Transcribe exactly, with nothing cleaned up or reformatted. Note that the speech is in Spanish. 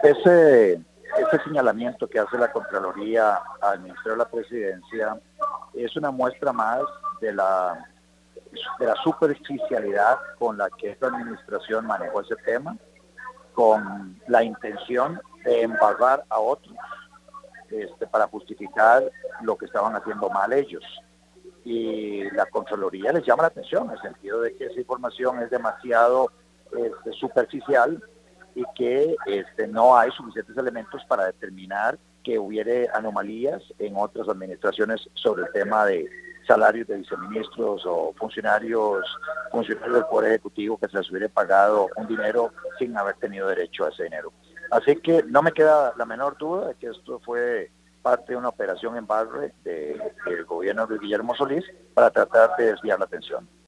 Ese, ese señalamiento que hace la Contraloría al Ministerio de la Presidencia es una muestra más de la, de la superficialidad con la que esta administración manejó ese tema, con la intención de embarrar a otros este, para justificar lo que estaban haciendo mal ellos. Y la Contraloría les llama la atención en el sentido de que esa información es demasiado este, superficial y que este, no hay suficientes elementos para determinar que hubiere anomalías en otras administraciones sobre el tema de salarios de viceministros o funcionarios, funcionarios del Poder Ejecutivo que se les hubiera pagado un dinero sin haber tenido derecho a ese dinero. Así que no me queda la menor duda de que esto fue parte de una operación en barre de, del gobierno de Guillermo Solís para tratar de desviar la atención.